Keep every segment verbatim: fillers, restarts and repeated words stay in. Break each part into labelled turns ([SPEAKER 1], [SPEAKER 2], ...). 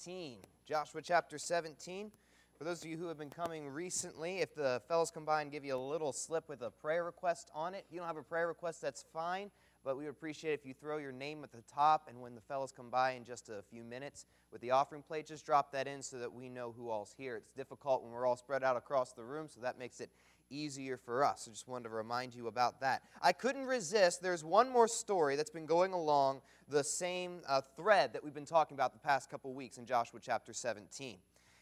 [SPEAKER 1] seventeen. Joshua chapter seventeen. For those of you who have been coming recently, if the fellows come by and give you a little slip with a prayer request on it, if you don't have a prayer request, that's fine, but we would appreciate if you throw your name at the top, and when the fellows come by in just a few minutes with the offering plate, just drop that in so that we know who all's here. It's difficult when we're all spread out across the room, so that makes it easier for us. I just wanted to remind you about that. I couldn't resist. There's one more story that's been going along the same uh, thread that we've been talking about the past couple weeks in Joshua chapter seventeen.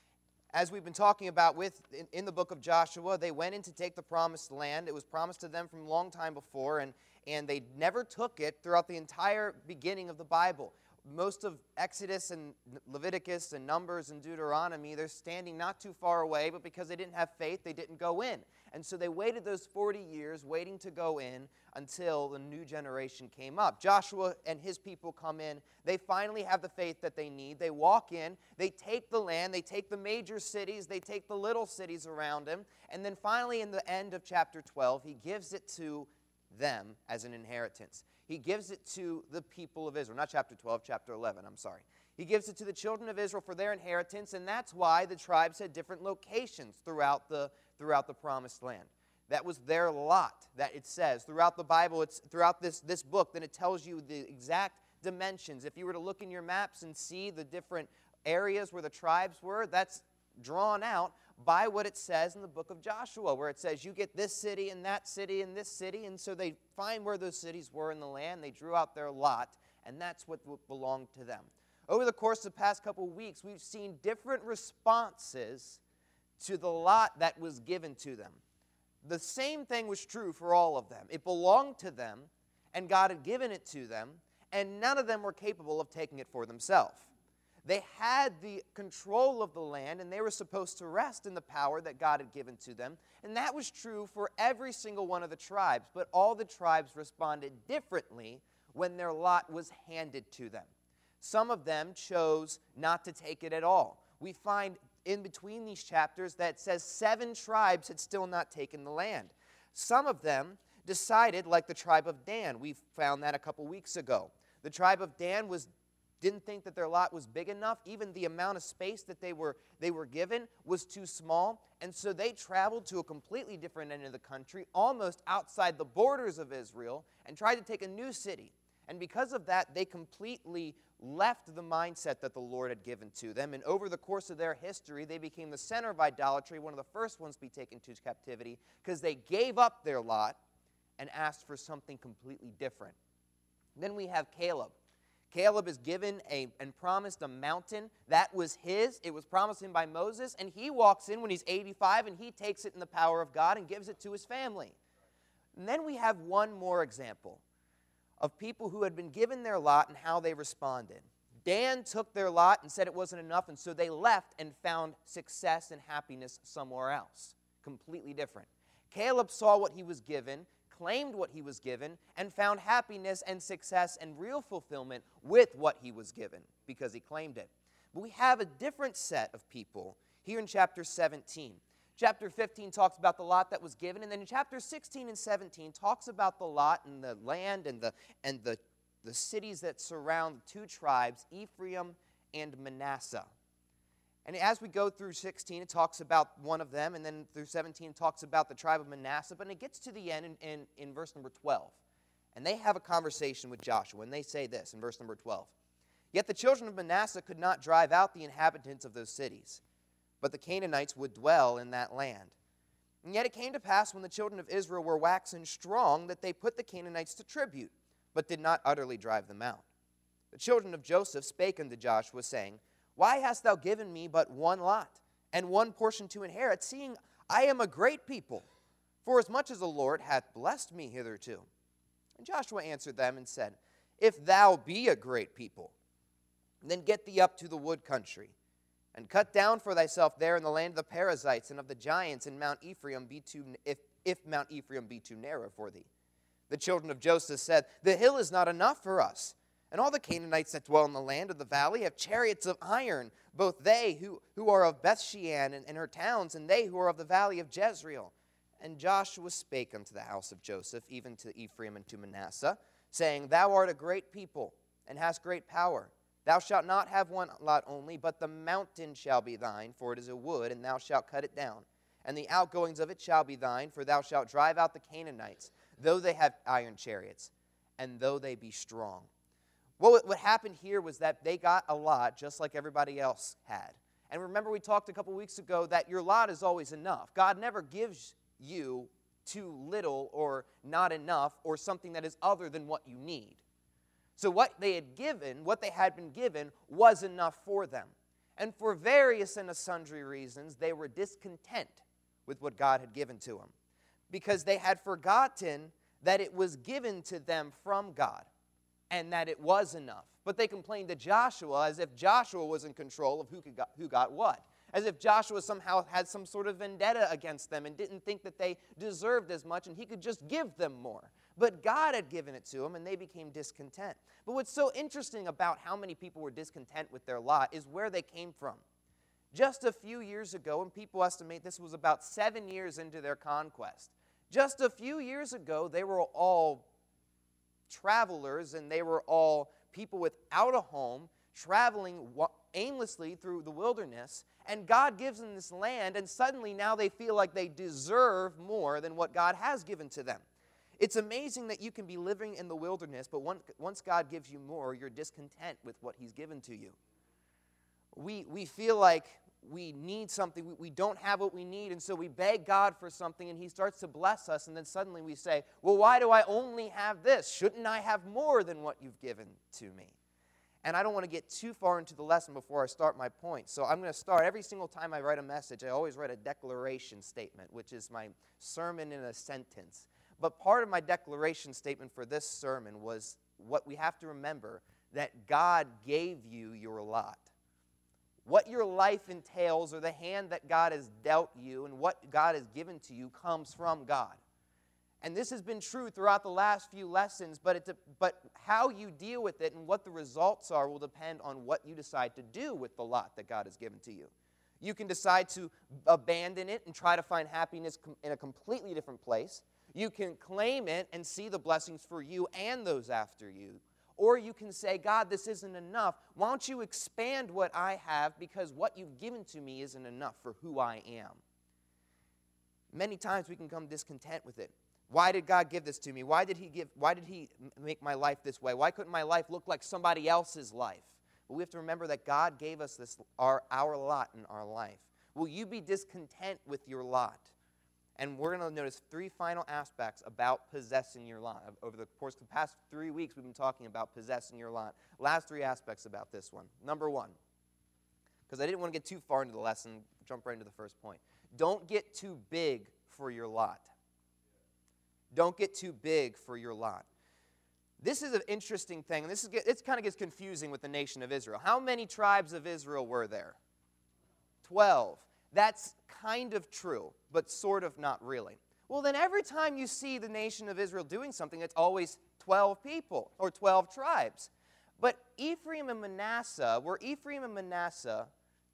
[SPEAKER 1] As we've been talking about with in, in the book of Joshua, they went in to take the promised land. It was promised to them from a long time before, and, and they never took it throughout the entire beginning of the Bible. Most of Exodus and Leviticus and Numbers and Deuteronomy, they're standing not too far away, but because they didn't have faith, they didn't go in. And so they waited those forty years, waiting to go in until the new generation came up. Joshua and his people come in. They finally have the faith that they need. They walk in. They take the land. They take the major cities. They take the little cities around them. And then finally, in the end of chapter twelve, he gives it to them as an inheritance. He gives it to the people of Israel. Not chapter twelve, chapter eleven, I'm sorry. He gives it to the children of Israel for their inheritance, and that's why the tribes had different locations throughout the, throughout the promised land. That was their lot, that it says. Throughout the Bible, it's throughout this, this book, then it tells you the exact dimensions. If you were to look in your maps and see the different areas where the tribes were, that's drawn out by what it says in the book of Joshua, where it says you get this city and that city and this city, and so they find where those cities were in the land. They drew out their lot, and that's what belonged to them. Over the course of the past couple of weeks, we've seen different responses to the lot that was given to them. The same thing was true for all of them. It belonged to them, and God had given it to them, and none of them were capable of taking it for themselves. They had the control of the land, and they were supposed to rest in the power that God had given to them. And that was true for every single one of the tribes. But all the tribes responded differently when their lot was handed to them. Some of them chose not to take it at all. We find in between these chapters that it says seven tribes had still not taken the land. Some of them decided, like the tribe of Dan. We found that a couple weeks ago. The tribe of Dan was didn't think that their lot was big enough. Even the amount of space that they were, they were given was too small. And so they traveled to a completely different end of the country, almost outside the borders of Israel, and tried to take a new city. And because of that, they completely left the mindset that the Lord had given to them. And over the course of their history, they became the center of idolatry, one of the first ones to be taken to captivity, because they gave up their lot and asked for something completely different. Then we have Caleb. Caleb is given a, and promised a mountain. That was his. It was promised him by Moses. And he walks in when he's eighty-five, and he takes it in the power of God and gives it to his family. And then we have one more example of people who had been given their lot and how they responded. Dan took their lot and said it wasn't enough, and so they left and found success and happiness somewhere else. Completely different. Caleb saw what he was given, claimed what he was given, and found happiness and success and real fulfillment with what he was given because he claimed it. But we have a different set of people here in chapter seventeen. Chapter fifteen talks about the lot that was given, and then in chapter sixteen and seventeen talks about the lot and the land and the, and the, the cities that surround the two tribes, Ephraim and Manasseh. And as we go through sixteen, it talks about one of them, and then through seventeen it talks about the tribe of Manasseh, but it gets to the end in, in, in verse number twelve. And they have a conversation with Joshua, and they say this in verse number twelve. Yet the children of Manasseh could not drive out the inhabitants of those cities, but the Canaanites would dwell in that land. And yet it came to pass when the children of Israel were waxen strong that they put the Canaanites to tribute, but did not utterly drive them out. The children of Joseph spake unto Joshua, saying, Why hast thou given me but one lot, and one portion to inherit, seeing I am a great people? For as much as the Lord hath blessed me hitherto. And Joshua answered them and said, If thou be a great people, then get thee up to the wood country, and cut down for thyself there in the land of the Perizzites and of the giants, and Mount Ephraim be too, if, if Mount Ephraim be too narrow for thee. The children of Joseph said, The hill is not enough for us. And all the Canaanites that dwell in the land of the valley have chariots of iron, both they who, who are of Bethshean and, and her towns, and they who are of the valley of Jezreel. And Joshua spake unto the house of Joseph, even to Ephraim and to Manasseh, saying, Thou art a great people, and hast great power. Thou shalt not have one lot only, but the mountain shall be thine, for it is a wood, and thou shalt cut it down. And the outgoings of it shall be thine, for thou shalt drive out the Canaanites, though they have iron chariots, and though they be strong. What, what happened here was that they got a lot, just like everybody else had. And remember, we talked a couple weeks ago that your lot is always enough. God never gives you too little or not enough or something that is other than what you need. So what they had given, what they had been given, was enough for them. And for various and sundry reasons, they were discontent with what God had given to them, because they had forgotten that it was given to them from God and that it was enough. But they complained to Joshua as if Joshua was in control of who, could got, who got what, as if Joshua somehow had some sort of vendetta against them and didn't think that they deserved as much and he could just give them more. But God had given it to them, and they became discontent. But what's so interesting about how many people were discontent with their lot is where they came from. Just a few years ago, and people estimate this was about seven years into their conquest, just a few years ago, they were all travelers, and they were all people without a home, traveling aimlessly through the wilderness, and God gives them this land, and suddenly now they feel like they deserve more than what God has given to them. It's amazing that you can be living in the wilderness, but once God gives you more, you're discontent with what he's given to you. We, we feel like we need something, we, we don't have what we need, and so we beg God for something, and he starts to bless us, and then suddenly we say, well, why do I only have this? Shouldn't I have more than what you've given to me? And I don't want to get too far into the lesson before I start my point. So I'm going to start, every single time I write a message, I always write a declaration statement, which is my sermon in a sentence. But part of my declaration statement for this sermon was what we have to remember, that God gave you your lot. What your life entails, or the hand that God has dealt you and what God has given to you, comes from God. And this has been true throughout the last few lessons, but, it, but how you deal with it and what the results are will depend on what you decide to do with the lot that God has given to you. You can decide to abandon it and try to find happiness in a completely different place. You can claim it and see the blessings for you and those after you. Or you can say, God, this isn't enough. Why don't you expand what I have, because what you've given to me isn't enough for who I am. Many times we can come discontent with it. Why did God give this to me? Why did he give, why did he make my life this way? Why couldn't my life look like somebody else's life? But we have to remember that God gave us this, our, our lot in our life. Will you be discontent with your lot? And we're going to notice three final aspects about possessing your lot. Over the course of the past three weeks, we've been talking about possessing your lot. Last three aspects about this one. Number one, because I didn't want to get too far into the lesson, jump right into the first point. Don't get too big for your lot. Don't get too big for your lot. This is an interesting thing, and this is it kind of gets confusing with the nation of Israel. How many tribes of Israel were there? Twelve. That's kind of true, but sort of not really. Well, then every time you see the nation of Israel doing something, it's always twelve people or twelve tribes. But Ephraim and Manasseh, were Ephraim and Manasseh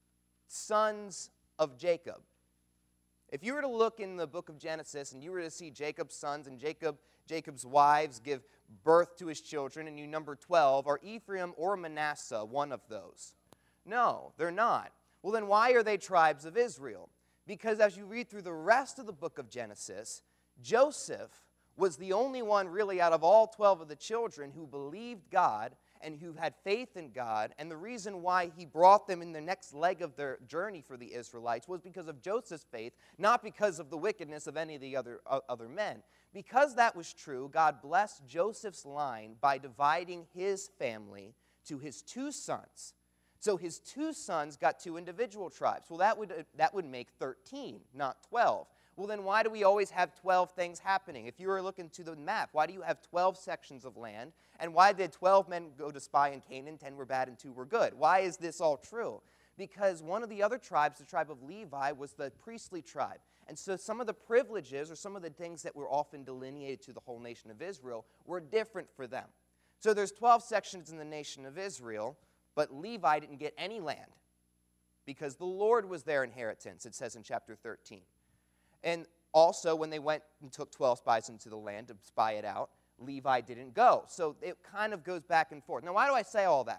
[SPEAKER 1] sons of Jacob? If you were to look in the book of Genesis and you were to see Jacob's sons and Jacob, Jacob's wives give birth to his children, and you number twelve, are Ephraim or Manasseh one of those? No, they're not. Well, then why are they tribes of Israel? Because as you read through the rest of the book of Genesis, Joseph was the only one really out of all twelve of the children who believed God and who had faith in God. And the reason why he brought them in the next leg of their journey for the Israelites was because of Joseph's faith, not because of the wickedness of any of the other, uh, other men. Because that was true, God blessed Joseph's line by dividing his family to his two sons. So his two sons got two individual tribes. Well, that would, uh, that would make thirteen, not twelve. Well, then why do we always have twelve things happening? If you were looking to the map, why do you have twelve sections of land? And why did twelve men go to spy in Canaan, ten were bad and two were good? Why is this all true? Because one of the other tribes, the tribe of Levi, was the priestly tribe. And so some of the privileges or some of the things that were often delineated to the whole nation of Israel were different for them. So there's twelve sections in the nation of Israel, but Levi didn't get any land because the Lord was their inheritance, it says in chapter thirteen. And also, when they went and took twelve spies into the land to spy it out, Levi didn't go. So it kind of goes back and forth. Now, why do I say all that?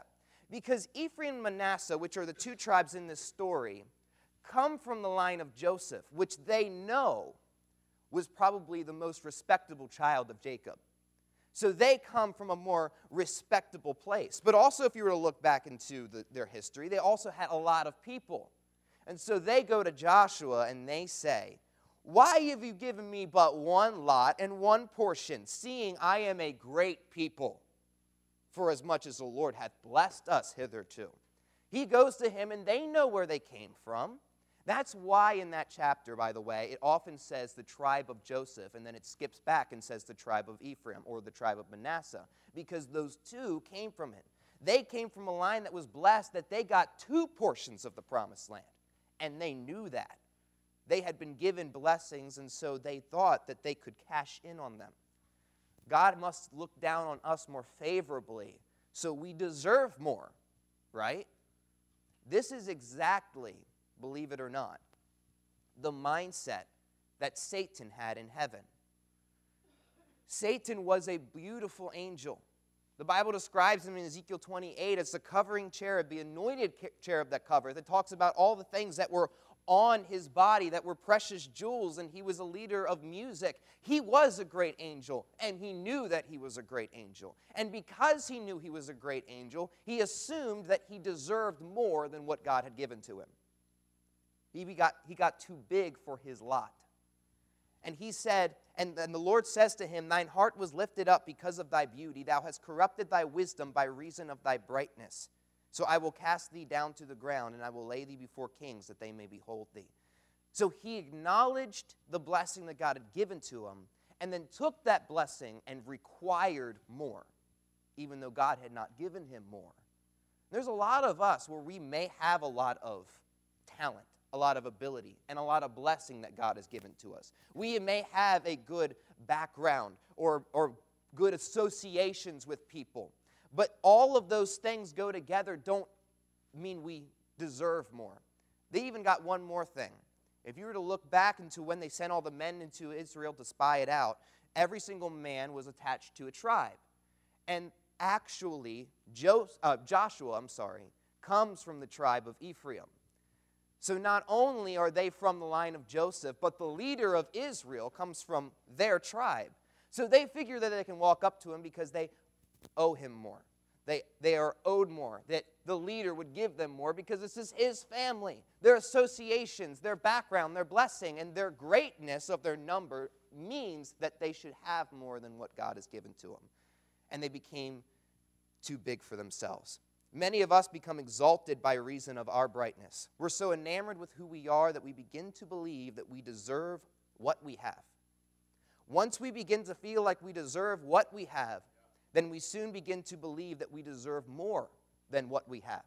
[SPEAKER 1] Because Ephraim and Manasseh, which are the two tribes in this story, come from the line of Joseph, which they know was probably the most respectable child of Jacob. So they come from a more respectable place. But also, if you were to look back into the, their history, they also had a lot of people. And so they go to Joshua and they say, "Why have you given me but one lot and one portion, seeing I am a great people, for as much as the Lord hath blessed us hitherto?" He goes to him, and they know where they came from. That's why in that chapter, by the way, it often says the tribe of Joseph, and then it skips back and says the tribe of Ephraim or the tribe of Manasseh, because those two came from it. They came from a line that was blessed, that they got two portions of the promised land, and they knew that. They had been given blessings, and so they thought that they could cash in on them. God must look down on us more favorably, so we deserve more, right? This is exactly, believe it or not, the mindset that Satan had in heaven. Satan was a beautiful angel. The Bible describes him in Ezekiel twenty-eight as the covering cherub, the anointed cherub that covereth. It talks about all the things that were on his body that were precious jewels, and he was a leader of music. He was a great angel, and he knew that he was a great angel. And because he knew he was a great angel, he assumed that he deserved more than what God had given to him. He got, he got too big for his lot. And he said, and, and the Lord says to him, "Thine heart was lifted up because of thy beauty. Thou hast corrupted thy wisdom by reason of thy brightness. So I will cast thee down to the ground, and I will lay thee before kings, that they may behold thee." So he acknowledged the blessing that God had given to him, and then took that blessing and required more, even though God had not given him more. There's a lot of us where we may have a lot of talent, a lot of ability, and a lot of blessing that God has given to us. We may have a good background or, or good associations with people. But all of those things go together don't mean we deserve more. They even got one more thing. If you were to look back into when they sent all the men into Israel to spy it out, every single man was attached to a tribe. And actually, Jos- uh, Joshua, I'm sorry, comes from the tribe of Ephraim. So not only are they from the line of Joseph, but the leader of Israel comes from their tribe. So they figure that they can walk up to him because they owe him more. They, they are owed more, that the leader would give them more because this is his family. Their associations, their background, their blessing, and their greatness of their number means that they should have more than what God has given to them. And they became too big for themselves. Many of us become exalted by reason of our brightness. We're so enamored with who we are that we begin to believe that we deserve what we have. Once we begin to feel like we deserve what we have, then we soon begin to believe that we deserve more than what we have.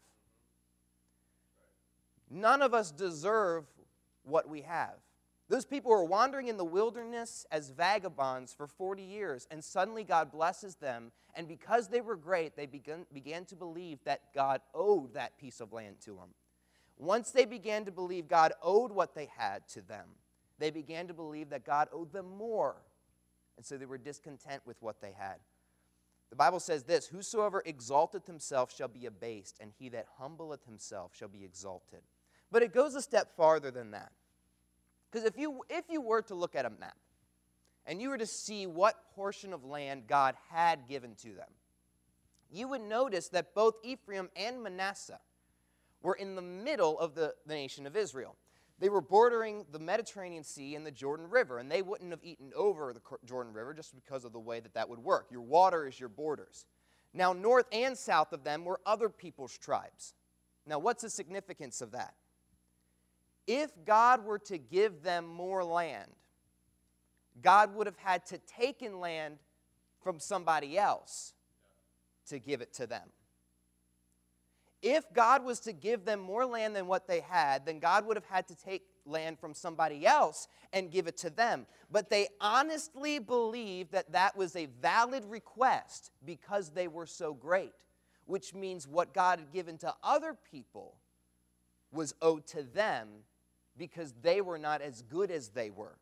[SPEAKER 1] None of us deserve what we have. Those people were wandering in the wilderness as vagabonds for forty years, and suddenly God blesses them, and because they were great, they began, began to believe that God owed that piece of land to them. Once they began to believe God owed what they had to them, they began to believe that God owed them more, and so they were discontent with what they had. The Bible says this, "Whosoever exalteth himself shall be abased, and he that humbleth himself shall be exalted." But it goes a step farther than that. Because if you, if you were to look at a map, and you were to see what portion of land God had given to them, you would notice that both Ephraim and Manasseh were in the middle of the, the nation of Israel. They were bordering the Mediterranean Sea and the Jordan River, and they wouldn't have eaten over the Jordan River just because of the way that that would work. Your water is your borders. Now, north and south of them were other people's tribes. Now, what's the significance of that? If God were to give them more land, God would have had to take in land from somebody else to give it to them. If God was to give them more land than what they had, then God would have had to take land from somebody else and give it to them. But they honestly believed that that was a valid request because they were so great, which means what God had given to other people was owed to them because they were not as good as they were.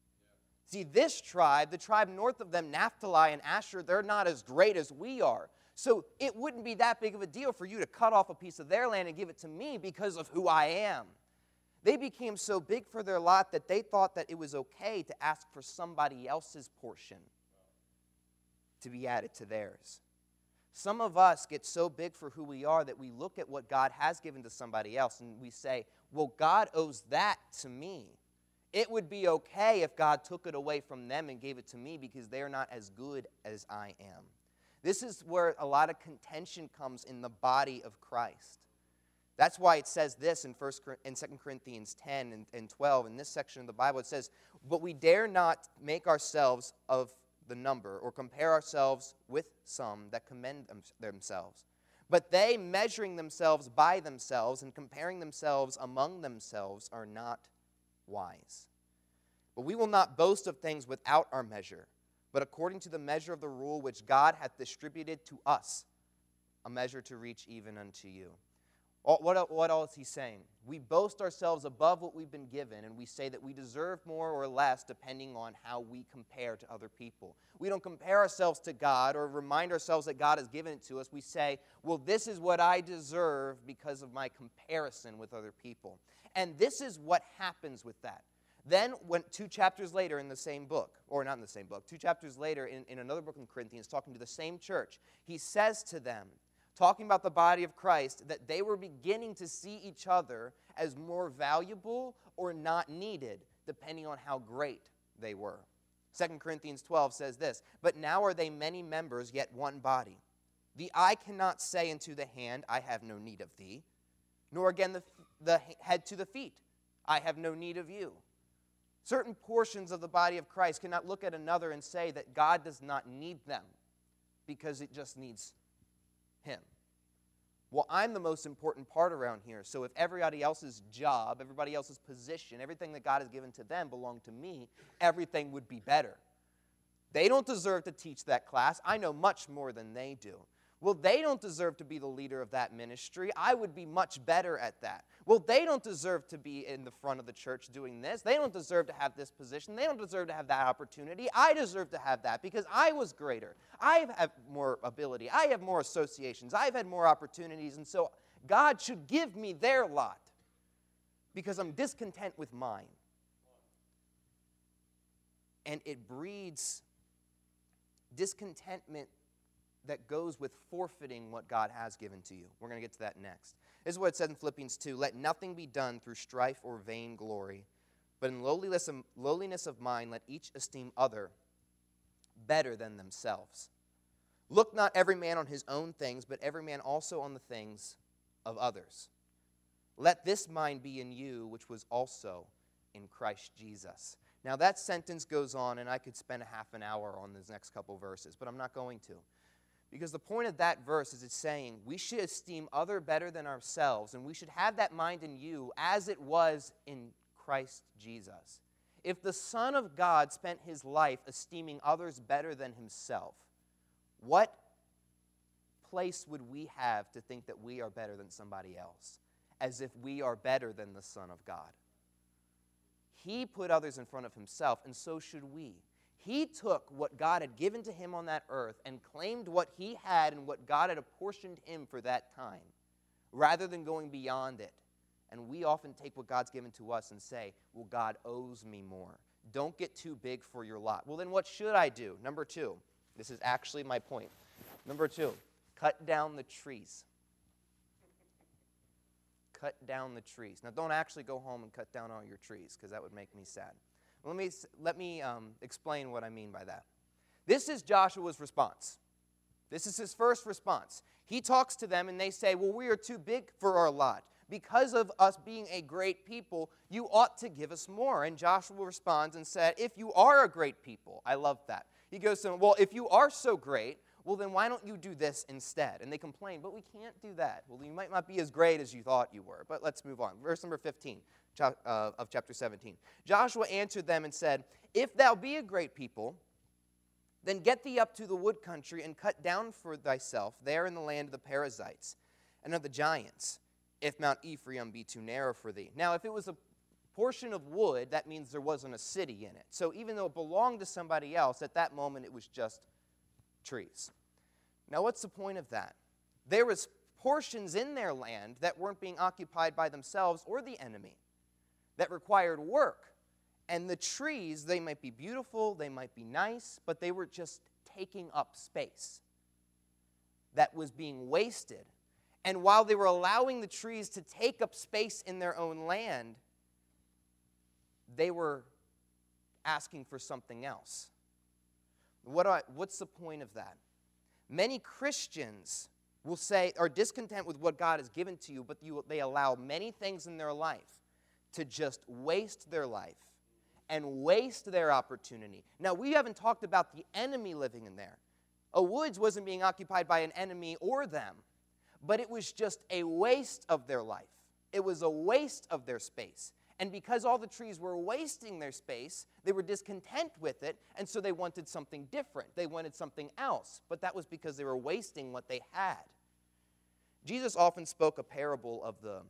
[SPEAKER 1] See, this tribe, the tribe north of them, Naphtali and Asher, they're not as great as we are. So it wouldn't be that big of a deal for you to cut off a piece of their land and give it to me because of who I am. They became so big for their lot that they thought that it was okay to ask for somebody else's portion to be added to theirs. Some of us get so big for who we are that we look at what God has given to somebody else and we say, well, God owes that to me. It would be okay if God took it away from them and gave it to me because they're not as good as I am. This is where a lot of contention comes in the body of Christ. That's why it says this in First in Second Corinthians ten and, and twelve. In this section of the Bible, it says, but we dare not make ourselves of the number or compare ourselves with some that commend them, themselves. But they, measuring themselves by themselves and comparing themselves among themselves, are not wise. But we will not boast of things without our measure, but according to the measure of the rule which God hath distributed to us, a measure to reach even unto you. What, what else is he saying? We boast ourselves above what we've been given, and we say that we deserve more or less depending on how we compare to other people. We don't compare ourselves to God or remind ourselves that God has given it to us. We say, well, this is what I deserve because of my comparison with other people. And this is what happens with that. Then, when two chapters later in the same book, or not in the same book, two chapters later in, in another book in Corinthians, talking to the same church, he says to them, talking about the body of Christ, that they were beginning to see each other as more valuable or not needed, depending on how great they were. Second Corinthians twelve says this, but now are they many members, yet one body. The eye cannot say unto the hand, I have no need of thee, nor again the, the head to the feet, I have no need of you. Certain portions of the body of Christ cannot look at another and say that God does not need them because it just needs him. Well, I'm the most important part around here, so if everybody else's job, everybody else's position, everything that God has given to them belonged to me, everything would be better. They don't deserve to teach that class. I know much more than they do. Well, they don't deserve to be the leader of that ministry. I would be much better at that. Well, they don't deserve to be in the front of the church doing this. They don't deserve to have this position. They don't deserve to have that opportunity. I deserve to have that because I was greater. I have more ability. I have more associations. I've had more opportunities, and so God should give me their lot because I'm discontent with mine. And it breeds discontentment that goes with forfeiting what God has given to you. We're going to get to that next. This is what it says in Philippians two. Let nothing be done through strife or vain glory, but in lowliness of, lowliness of mind let each esteem other better than themselves. Look not every man on his own things, but every man also on the things of others. Let this mind be in you, which was also in Christ Jesus. Now that sentence goes on, and I could spend a half an hour on these next couple verses, but I'm not going to. Because the point of that verse is it's saying we should esteem other better than ourselves, and we should have that mind in you as it was in Christ Jesus. If the Son of God spent his life esteeming others better than himself, what place would we have to think that we are better than somebody else, as if we are better than the Son of God? He put others in front of himself, and so should we. He took what God had given to him on that earth and claimed what he had and what God had apportioned him for that time, rather than going beyond it. And we often take what God's given to us and say, well, God owes me more. Don't get too big for your lot. Well, then what should I do? Number two, this is actually my point. Number two, cut down the trees. Cut down the trees. Now, don't actually go home and cut down all your trees, because that would make me sad. Let me, let me um, explain what I mean by that. This is Joshua's response. This is his first response. He talks to them, and they say, well, we are too big for our lot. Because of us being a great people, you ought to give us more. And Joshua responds and said, if you are a great people, I love that. He goes to them, well, if you are so great, well, then why don't you do this instead? And they complain, but we can't do that. Well, you might not be as great as you thought you were. But let's move on. Verse number fifteen. Uh, of chapter seventeen. Joshua answered them and said, if thou be a great people, then get thee up to the wood country and cut down for thyself there in the land of the Perizzites and of the giants, if Mount Ephraim be too narrow for thee. Now, if it was a portion of wood, that means there wasn't a city in it. So even though it belonged to somebody else, at that moment it was just trees. Now, what's the point of that? There was portions in their land that weren't being occupied by themselves or the enemy, that required work. And the trees, they might be beautiful, they might be nice, but they were just taking up space that was being wasted. And while they were allowing the trees to take up space in their own land, they were asking for something else. What do I, what's the point of that? Many Christians will say, are discontent with what God has given to you, but you, they allow many things in their life to just waste their life and waste their opportunity. Now, we haven't talked about the enemy living in there. A woods wasn't being occupied by an enemy or them, but it was just a waste of their life. It was a waste of their space. And because all the trees were wasting their space, they were discontent with it, and so they wanted something different. They wanted something else, but that was because they were wasting what they had. Jesus often spoke a parable of the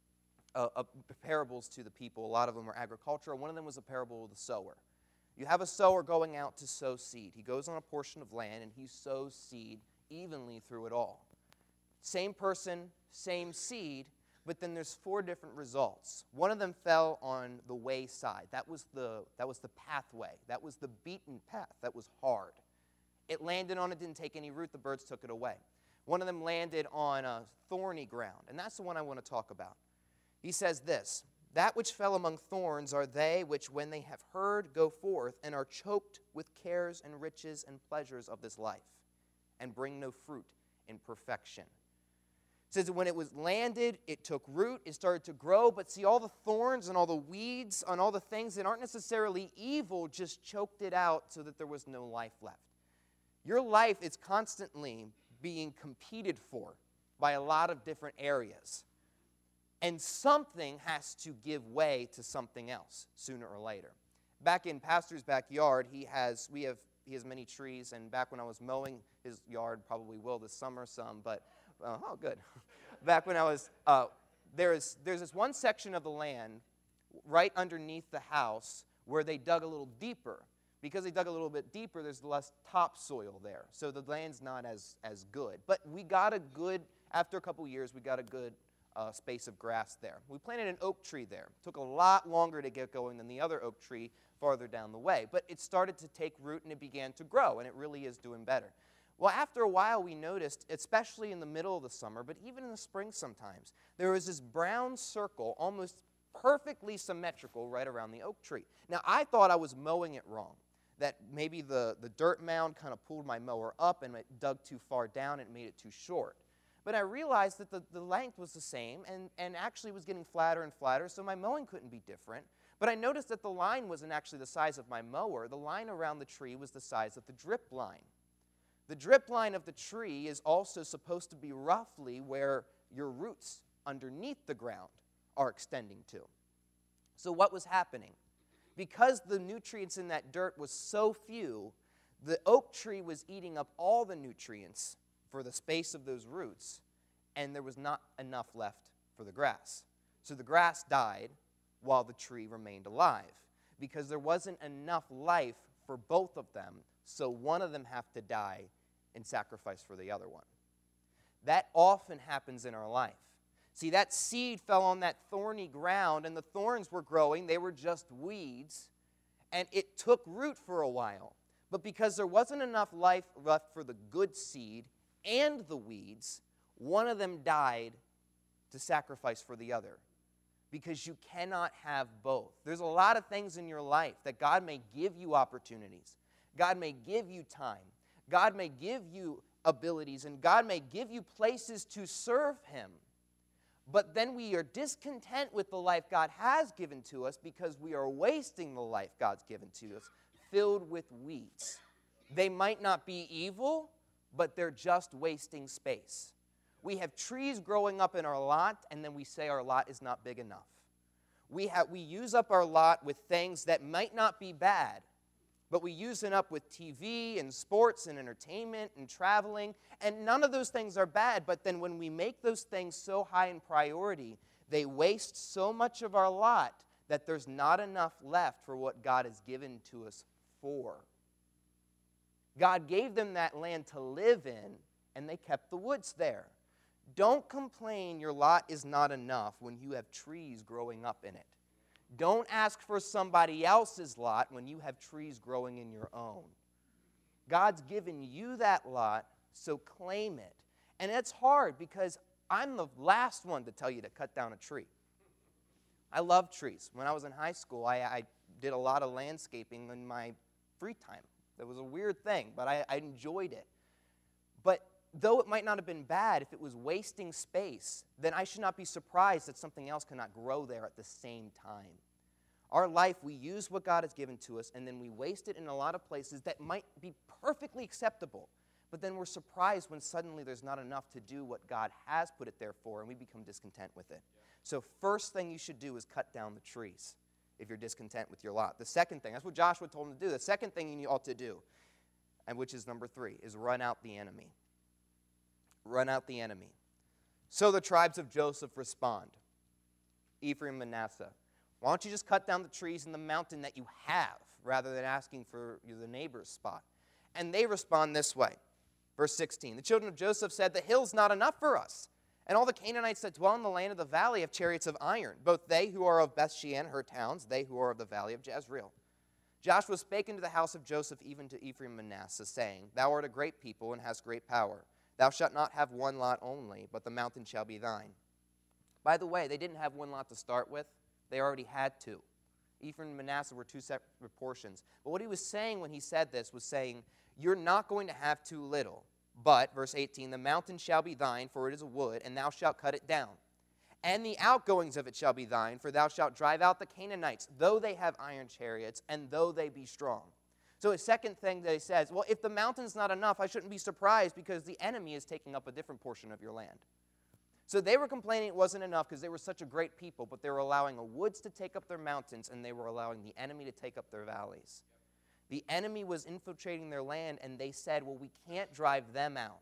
[SPEAKER 1] uh, uh, parables to the people. A lot of them were agricultural. One of them was a parable of the sower. You have a sower going out to sow seed. He goes on a portion of land, and he sows seed evenly through it all. Same person, same seed, but then there's four different results. One of them fell on the wayside. That was the, that was the pathway. That was the beaten path. That was hard. It landed on it, didn't take any root. The birds took it away. One of them landed on a thorny ground, and that's the one I want to talk about. He says this, "That which fell among thorns are they which, when they have heard, go forth and are choked with cares and riches and pleasures of this life, and bring no fruit in perfection." It says that when it was landed, it took root, it started to grow, but see, all the thorns and all the weeds and all the things that aren't necessarily evil just choked it out so that there was no life left. Your life is constantly being competed for by a lot of different areas. And something has to give way to something else sooner or later. Back in Pastor's backyard, he has we have he has many trees, and back when I was mowing his yard, probably will this summer some, but uh, oh good. Back when I was uh, there's there's this one section of the land right underneath the house where they dug a little deeper. Because they dug a little bit deeper, there's less topsoil there, so the land's not as as good. But we got a good after a couple years, we got a good Uh, space of grass there. We planted an oak tree there. It took a lot longer to get going than the other oak tree farther down the way. But it started to take root and it began to grow, and it really is doing better. Well, after a while, we noticed, especially in the middle of the summer, but even in the spring sometimes, there was this brown circle, almost perfectly symmetrical, right around the oak tree. Now, I thought I was mowing it wrong, that maybe the, the dirt mound kind of pulled my mower up and it dug too far down and made it too short. But I realized that the, the length was the same and, and actually was getting flatter and flatter, so my mowing couldn't be different. But I noticed that the line wasn't actually the size of my mower. The line around the tree was the size of the drip line. The drip line of the tree is also supposed to be roughly where your roots underneath the ground are extending to. So what was happening? Because the nutrients in that dirt was so few, the oak tree was eating up all the nutrients for the space of those roots, and there was not enough left for the grass. So the grass died while the tree remained alive because there wasn't enough life for both of them, so one of them have to die and sacrifice for the other one. That often happens in our life. See, that seed fell on that thorny ground, and the thorns were growing. They were just weeds, and it took root for a while. But because there wasn't enough life left for the good seed and the weeds, one of them died to sacrifice for the other, because you cannot have both. There's a lot of things in your life that God may give you opportunities. God may give you time. God may give you abilities, and God may give you places to serve Him. But then we are discontent with the life God has given to us because we are wasting the life God's given to us, filled with weeds. They might not be evil, but they're just wasting space. We have trees growing up in our lot, and then we say our lot is not big enough. We, have, we use up our lot with things that might not be bad, but we use it up with T V and sports and entertainment and traveling, and none of those things are bad, but then when we make those things so high in priority, they waste so much of our lot that there's not enough left for what God has given to us for. God gave them that land to live in, and they kept the woods there. Don't complain your lot is not enough when you have trees growing up in it. Don't ask for somebody else's lot when you have trees growing in your own. God's given you that lot, so claim it. And it's hard because I'm the last one to tell you to cut down a tree. I love trees. When I was in high school, I, I did a lot of landscaping in my free time. That was a weird thing, but I, I enjoyed it. But though it might not have been bad, if it was wasting space, then I should not be surprised that something else cannot grow there at the same time. Our life, we use what God has given to us, and then we waste it in a lot of places that might be perfectly acceptable. But then we're surprised when suddenly there's not enough to do what God has put it there for, and we become discontent with it. Yeah. So first thing you should do is cut down the trees if you're discontent with your lot. The second thing, that's what Joshua told him to do. The second thing you ought to do, and which is number three, is run out the enemy. Run out the enemy. So the tribes of Joseph respond. Ephraim, Manasseh. Why don't you just cut down the trees in the mountain that you have rather than asking for the neighbor's spot? And they respond this way. Verse sixteen, the children of Joseph said, the hill's not enough for us. And all the Canaanites that dwell in the land of the valley have chariots of iron, both they who are of Bethshean, her towns, they who are of the valley of Jezreel. Joshua spake unto the house of Joseph, even to Ephraim and Manasseh, saying, thou art a great people and hast great power. Thou shalt not have one lot only, but the mountain shall be thine. By the way, they didn't have one lot to start with. They already had two. Ephraim and Manasseh were two separate portions. But what he was saying when he said this was saying, you're not going to have too little. But, verse eighteen, the mountain shall be thine, for it is a wood, and thou shalt cut it down. And the outgoings of it shall be thine, for thou shalt drive out the Canaanites, though they have iron chariots, and though they be strong. So his second thing that he says, well, if the mountain's not enough, I shouldn't be surprised because the enemy is taking up a different portion of your land. So they were complaining it wasn't enough because they were such a great people, but they were allowing the woods to take up their mountains, and they were allowing the enemy to take up their valleys. The enemy was infiltrating their land, and they said, well, we can't drive them out,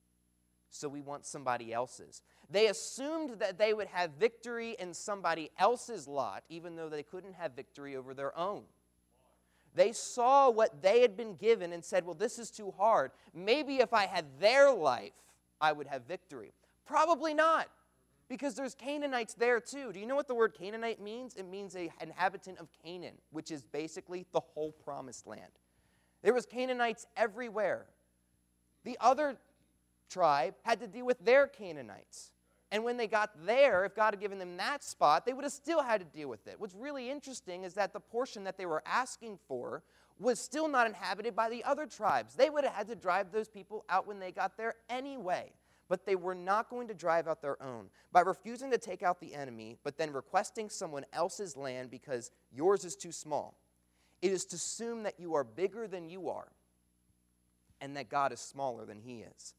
[SPEAKER 1] so we want somebody else's. They assumed that they would have victory in somebody else's lot, even though they couldn't have victory over their own. They saw what they had been given and said, well, this is too hard. Maybe if I had their life, I would have victory. Probably not, because there's Canaanites there too. Do you know what the word Canaanite means? It means an inhabitant of Canaan, which is basically the whole promised land. There was Canaanites everywhere. The other tribe had to deal with their Canaanites. And when they got there, if God had given them that spot, they would have still had to deal with it. What's really interesting is that the portion that they were asking for was still not inhabited by the other tribes. They would have had to drive those people out when they got there anyway. But they were not going to drive out their own. By refusing to take out the enemy, but then requesting someone else's land because yours is too small, it is to assume that you are bigger than you are and that God is smaller than he is.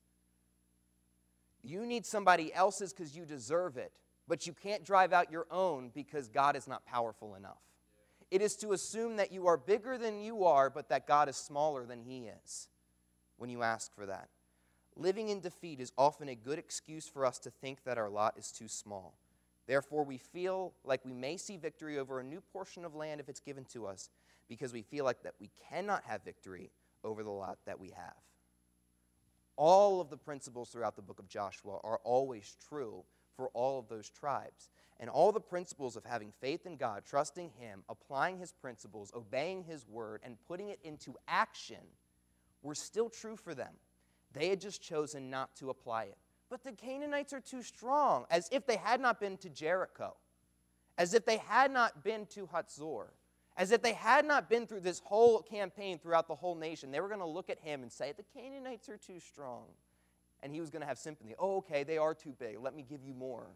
[SPEAKER 1] You need somebody else's because you deserve it, but you can't drive out your own because God is not powerful enough. It is to assume that you are bigger than you are, but that God is smaller than he is when you ask for that. Living in defeat is often a good excuse for us to think that our lot is too small. Therefore, we feel like we may see victory over a new portion of land if it's given to us because we feel like that we cannot have victory over the lot that we have. All of the principles throughout the book of Joshua are always true for all of those tribes. And all the principles of having faith in God, trusting him, applying his principles, obeying his word, and putting it into action were still true for them. They had just chosen not to apply it. But the Canaanites are too strong, as if they had not been to Jericho, as if they had not been to Hatzor, as if they had not been through this whole campaign throughout the whole nation. They were going to look at him and say, the Canaanites are too strong. And he was going to have sympathy. Oh, okay, they are too big. Let me give you more.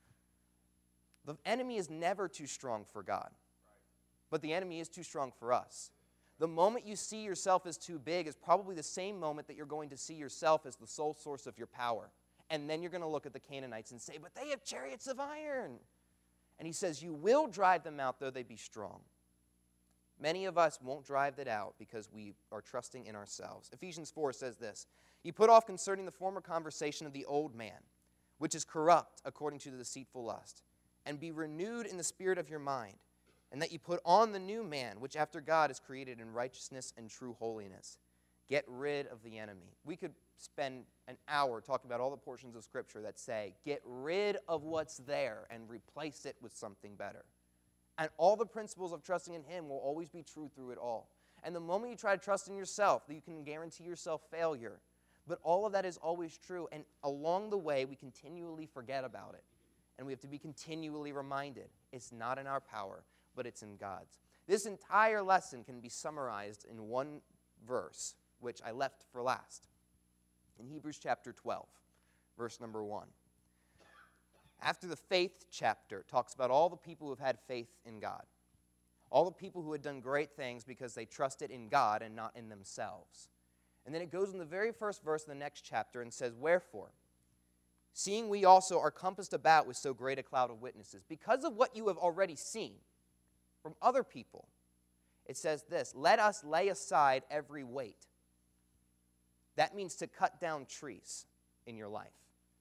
[SPEAKER 1] The enemy is never too strong for God, but the enemy is too strong for us. The moment you see yourself as too big is probably the same moment that you're going to see yourself as the sole source of your power. And then you're going to look at the Canaanites and say, but they have chariots of iron. And he says, you will drive them out, though they be strong. Many of us won't drive that out because we are trusting in ourselves. Ephesians four says this, you put off concerning the former conversation of the old man, which is corrupt according to the deceitful lust, and be renewed in the spirit of your mind, and that you put on the new man, which after God is created in righteousness and true holiness. Get rid of the enemy. We could spend an hour talking about all the portions of Scripture that say, get rid of what's there and replace it with something better. And all the principles of trusting in Him will always be true through it all. And the moment you try to trust in yourself, you can guarantee yourself failure. But all of that is always true. And along the way, we continually forget about it. And we have to be continually reminded. It's not in our power, but it's in God's. This entire lesson can be summarized in one verse, which I left for last. In Hebrews chapter twelve, verse number one. After the faith chapter, it talks about all the people who have had faith in God. All the people who had done great things because they trusted in God and not in themselves. And then it goes in the very first verse of the next chapter and says, wherefore, seeing we also are compassed about with so great a cloud of witnesses, because of what you have already seen from other people, it says this, let us lay aside every weight. That means to cut down trees in your life.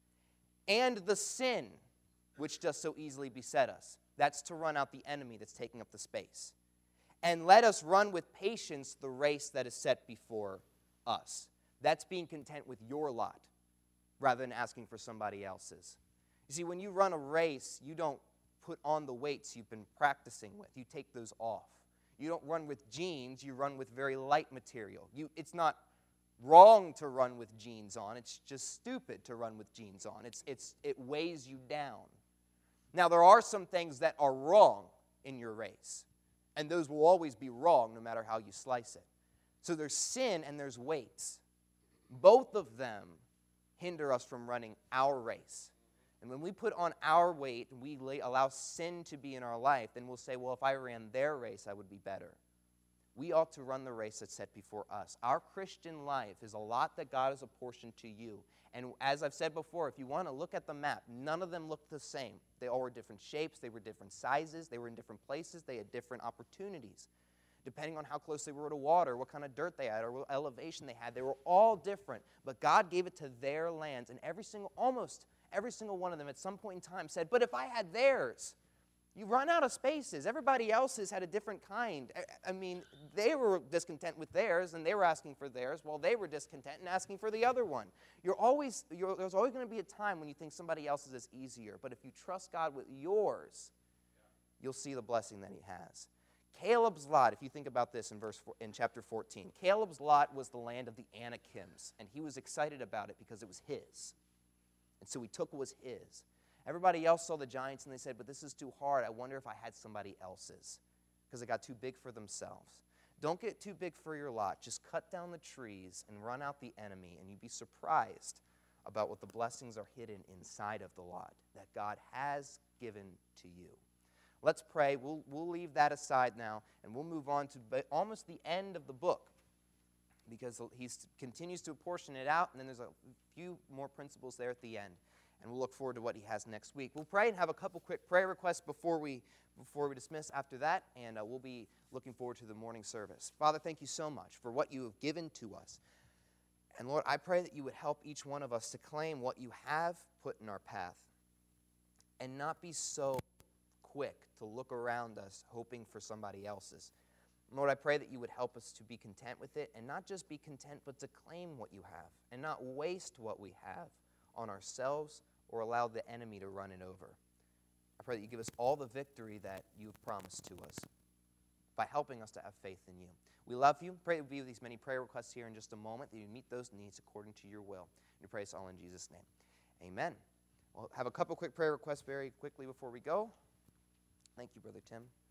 [SPEAKER 1] And the sin which does so easily beset us. That's to run out the enemy that's taking up the space. And let us run with patience the race that is set before us. That's being content with your lot rather than asking for somebody else's. You see, when you run a race, you don't put on the weights you've been practicing with. You take those off. You don't run with jeans. You run with very light material. You, it's not wrong to run with jeans on. It's just stupid to run with jeans on. It's, it's, it weighs you down. Now, there are some things that are wrong in your race, and those will always be wrong no matter how you slice it. So there's sin and there's weights. Both of them hinder us from running our race. And when we put on our weight and we lay, allow sin to be in our life, then we'll say, well, if I ran their race, I would be better. We ought to run the race that's set before us. Our Christian life is a lot that God has apportioned to you. And as I've said before, if you want to look at the map, none of them look the same. They all were different shapes. They were different sizes. They were in different places. They had different opportunities. Depending on how close they were to water, what kind of dirt they had, or what elevation they had, they were all different. But God gave it to their lands. And every single, almost every single one of them at some point in time said, but if I had theirs, you run out of spaces. Everybody else's had a different kind. I mean, they were discontent with theirs, and they were asking for theirs, while they were discontent and asking for the other one. You're always, you're, there's always going to be a time when you think somebody else's is easier. But if you trust God with yours, you'll see the blessing that He has. Caleb's lot, if you think about this in verse four, in chapter fourteen, Caleb's lot was the land of the Anakims, and he was excited about it because it was his. And so he took what was his. Everybody else saw the giants and they said, but this is too hard. I wonder if I had somebody else's, because it got too big for themselves. Don't get too big for your lot. Just cut down the trees and run out the enemy, and you'd be surprised about what the blessings are hidden inside of the lot that God has given to you. Let's pray. We'll, we'll leave that aside now, and we'll move on to almost the end of the book, because he continues to apportion it out, and then there's a few more principles there at the end. And we'll look forward to what he has next week. We'll pray and have a couple quick prayer requests before we before we dismiss after that, and uh, we'll be looking forward to the morning service. Father, thank you so much for what you have given to us. And Lord, I pray that you would help each one of us to claim what you have put in our path and not be so quick to look around us hoping for somebody else's. Lord, I pray that you would help us to be content with it, and not just be content, but to claim what you have and not waste what we have on ourselves or allow the enemy to run it over. I pray that you give us all the victory that you've promised to us by helping us to have faith in you. We love you. Pray that we be with these many prayer requests here in just a moment, that you meet those needs according to your will. And we pray this all in Jesus' name. Amen. We'll have a couple quick prayer requests very quickly before we go. Thank you, Brother Tim.